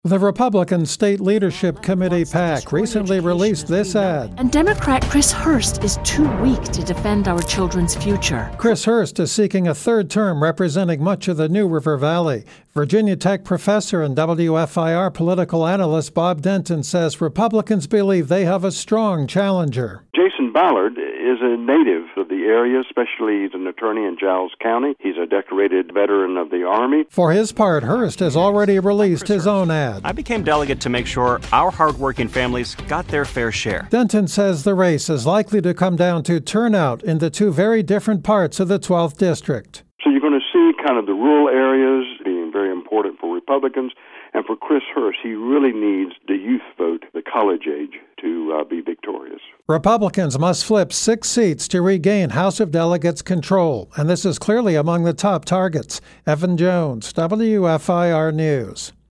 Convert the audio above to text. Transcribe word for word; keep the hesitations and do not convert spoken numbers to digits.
The Republican State Leadership Committee PAC recently released this ad. And Democrat Chris Hurst is too weak to defend our children's future. Chris Hurst is seeking a third term representing much of the New River Valley. Virginia Tech professor and W F I R political analyst Bob Denton says Republicans believe they have a strong challenger. Jason Ballard is a native of the area, especially he's an attorney in Giles County. He's a decorated veteran of the Army. For his part, Hurst has already released his own ad. I became delegate to make sure our hardworking families got their fair share. Denton says the race is likely to come down to turnout in the two very different parts of the twelfth District. So you're going to see kind of the rural areas being very important for Republicans. And for Chris Hurst, he really needs the youth vote, the college age, to uh, be victorious. Republicans must flip six seats to regain House of Delegates control, and this is clearly among the top targets. Evan Jones, W F I R News.